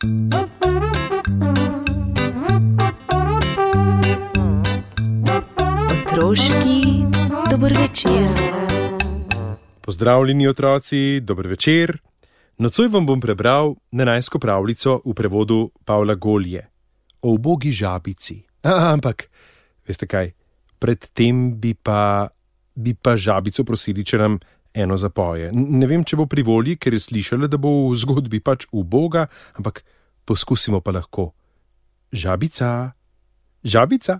Otroški dober večer. Pozdravljeni otroci, dober večer. Nocoj vam bom prebral nenajsko pravljico v prevodu Pavla Golje o ubogi žabici. Ampak, veste kaj, predtem bi pa žabico prosili, če nam eno zapoje. Ne vem, če bo pri volji, ker je slišala, da bo v zgodbi pač uboga, ampak poskusimo pa lahko. Žabica, žabica.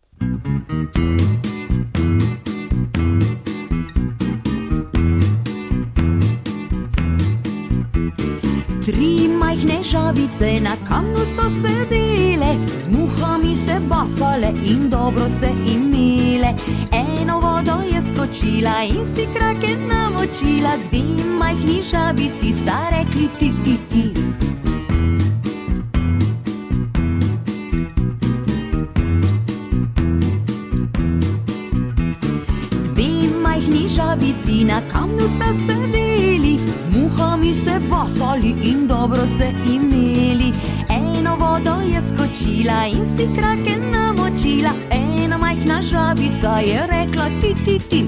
Tri majhne žabice na kamnu so sedele, z muhami se basale in dobro se imele. Eno vodo je skočila in si krake namočila, dve majhni žabici sta rekli ti, ti, ti. Dve majhni žabici na kamnu sta sedeli, z muhami se basali in dobro se imeli. Eno vodo je skočila in si krake namočila, ena majhna žabica je rekla ti, ti, ti.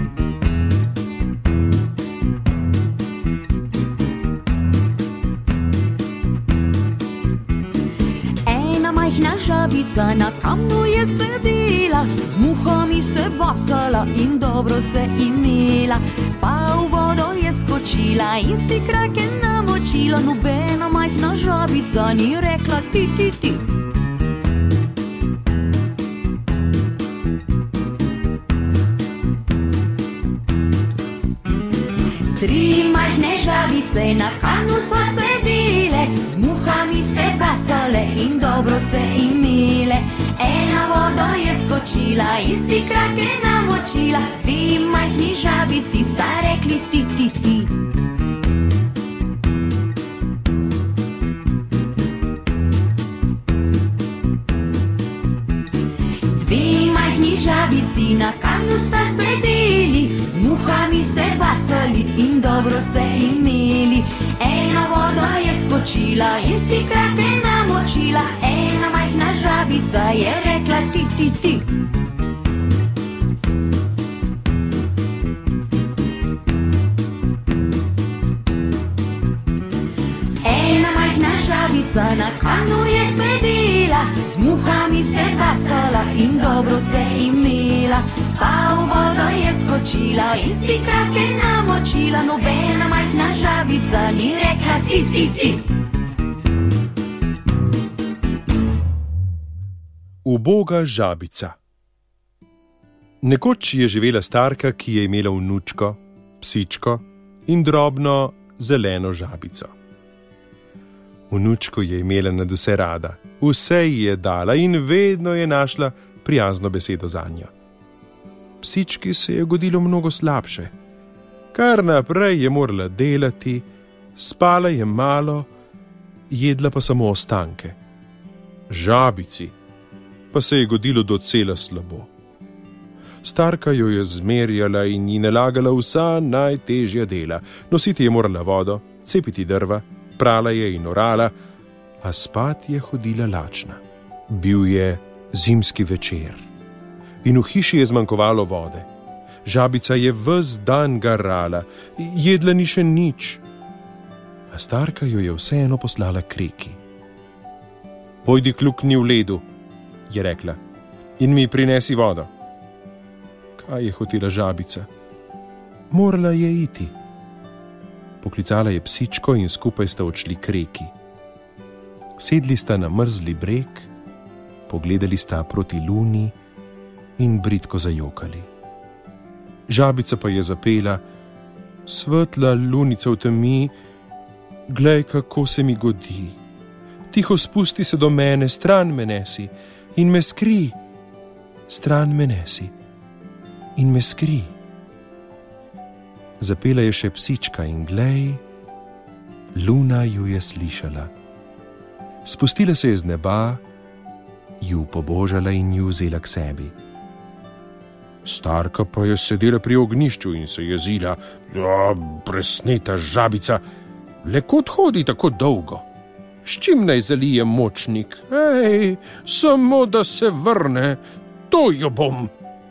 Ena majhna žabica na kamnu je sedela, z muhami se basala in dobro se imela. Pa v vodo je skočila in si krake namočila, nobena majhna žabica ni rekla ti, ti, ti. Tri majhne žabice na kamnu so sedele, z muhami se basale in dobro se imele. Ena vodo je skočila in si krake namočila, dve majhni žabici sta rekli ti, ti, ti. Dve majhni žabici na kamnu sta sedeli, z muhami se basali in dobro se imeli. Ena vodo je skočila in si krake namočila, ena majhna žabica je rekla ti, ti, ti. Ena majhna žabica na kamnu je sedela, z muhami se basala in dobro se imela. Pa v vodo je skočila in si krake namočila, nobena majhna žabica ni rekla ti, ti, ti. Uboga žabica. Nekoč je živela starka, ki je imela vnučko, psičko in drobno zeleno žabico. Vnučko je imela nadvse rada, vse ji je dala in vedno je našla prijazno besedo zanjo. Psički se je godilo mnogo slabše. Kar naprej je morala delati, spala je malo, jedla pa samo ostanke. Žabici pa se je godilo docela slabo. Starka jo je zmerjala in ji nalagala vsa najtežja dela. Nositi je morala vodo, cepiti drva, prala je in orala, a spat je hodila lačna. Bil je zimski večer in v hiši je zmanjkovalo vode. Žabica je ves dan garala, jedla ni še nič, a starka jo je vseeno poslala k reki. Pojdi k luknji v ledu, je rekla, in mi prinesi vodo. Kaj je hotela žabica? Morala je iti. Poklicala je psičko in skupaj sta odšli k reki. Sedli sta na mrzli breg, pogledali sta proti luni in bridko zajokali. Žabica pa je zapela: svetla lunica v temi, glej, kako se mi godi. Tiho spusti se do mene, stran me nesi in me skri. Stran me nesi in me skri. Zapela je še psička in glej, luna ju je slišala. Spustila se je z neba, ju pobožala in ju vzela k sebi. Starka pa je sedela pri ognjišču in se jezila: presneta žabica, le kod hodi tako dolgo? S čim naj zalijem močnik? Ej, samo da se vrne, to jo bom.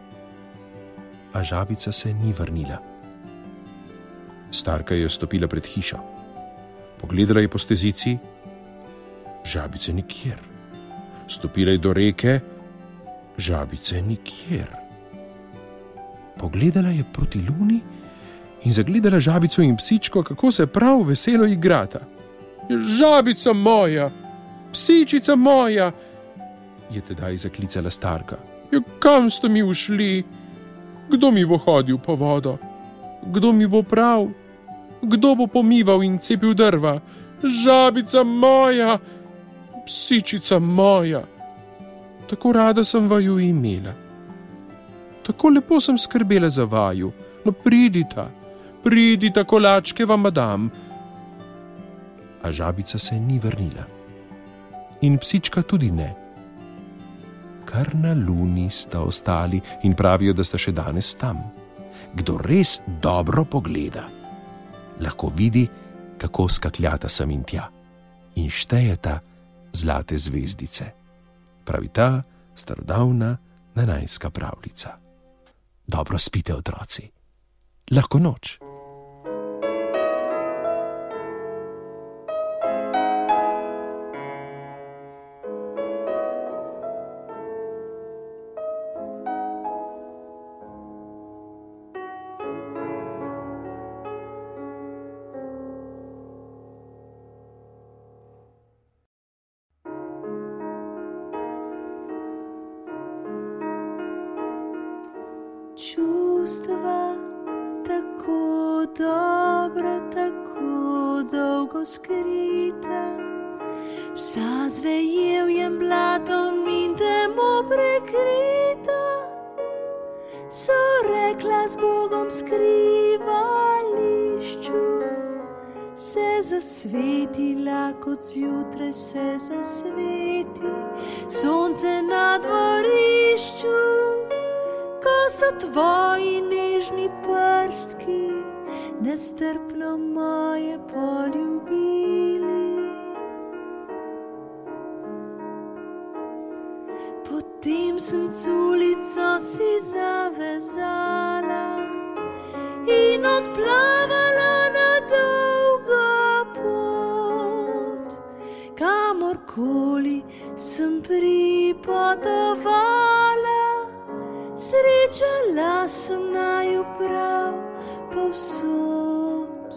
A žabica se ni vrnila. Starka je stopila pred hišo. Pogledala je po stezici, žabice nikjer. Stopila je do reke, žabice nikjer. Pogledala je proti luni in zagledala žabico in psičko, kako se prav veselo igrata. Žabica moja, psičica moja, je tedaj zaklicala starka. Kam ste mi ušli? Kdo mi bo hodil po vodo? Kdo mi bo prav? Kdo bo pomival in cepil drva? Žabica moja, psičica moja, tako rada sem vaju imela. Tako lepo sem skrbela za vaju. No, pridita, kolačke vam dam. A žabica se ni vrnila. In psička tudi ne. Kar na luni sta ostali in pravijo, da sta še danes tam. Kdo res dobro pogleda, lahko vidi, kako skakljata sem in tja in štejeta zlate zvezdice, pravi ta starodavna nanajska pravljica. Dobro spite, otroci. Lahko noč. Čustva tako dobro, tako dolgo skrita, vsa z vejevjem, blatom in temo prekrita, so rekla z Bogom skrivališču, se zasvetila, kot zjutraj se zasveti sonce na dvorišču. Ko so tvoji nežni prstki nestrpno moje poljubili. Potem sem culico si zavezala in odplavala na dolgo pot. Kamorkoli sem pripotovala, srečala sem naju prav povsod.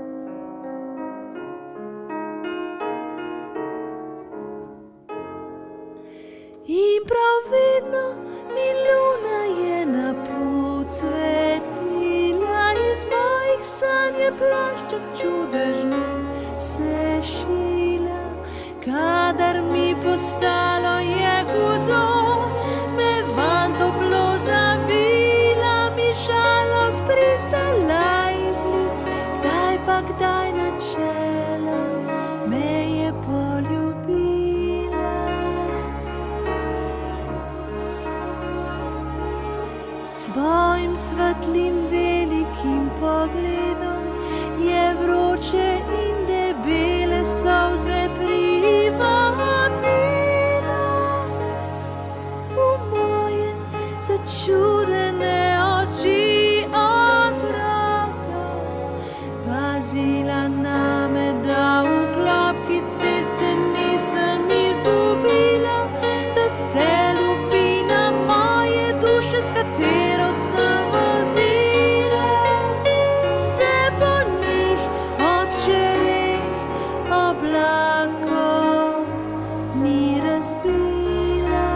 In prav vedno mi luna je na pot svetila, iz mojih sanj je plašček čudežni se šila. Kadar mi postalo je hudo, me van toplo zavila, mi žalost brisala iz lic, kdaj pa kdaj na čelo me je poljubila. Svojim svetlim velikim pogledom je vroče in debele solze privabila v moje začudene oči otroka. Pazila name, da v klopkice se nisem izgubila, da se lupina moje duše, s katero sem vozila, se po njih občereh oblakov ni razbila.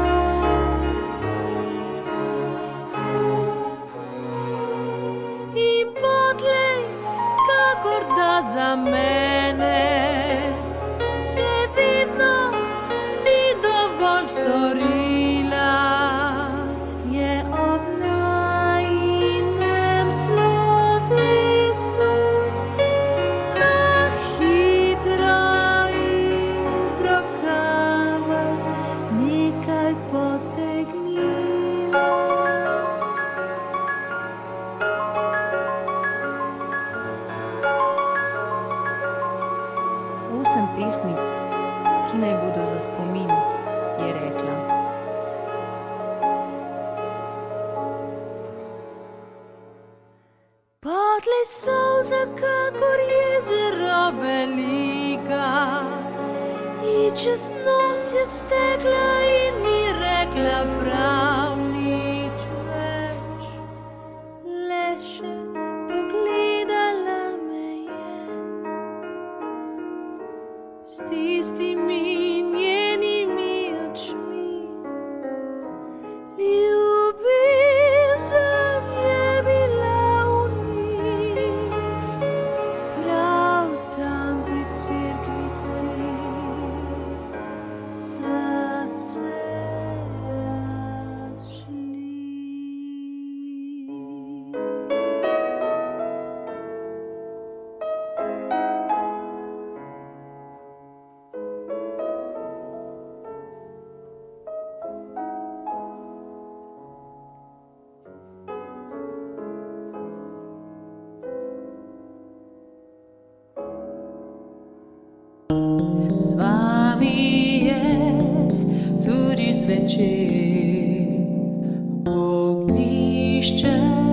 In potlej, kakor da za mene še vedno ni dovolj storila, je ob najinem slovesu na hitro iz rokava nekaj potegnila. 8 pesmic ki naj bodo za spomin, je rekla. Padle solze, kakor jezero velika, in čez nos je stekla in mi rekla prav nič več. Le še pogledala me je s tistimi njenimi očmi. Ljubezen je bila v njih, prav tam pri cerkvici sva se razšli. Z vami je tudi zvečer ognjišče.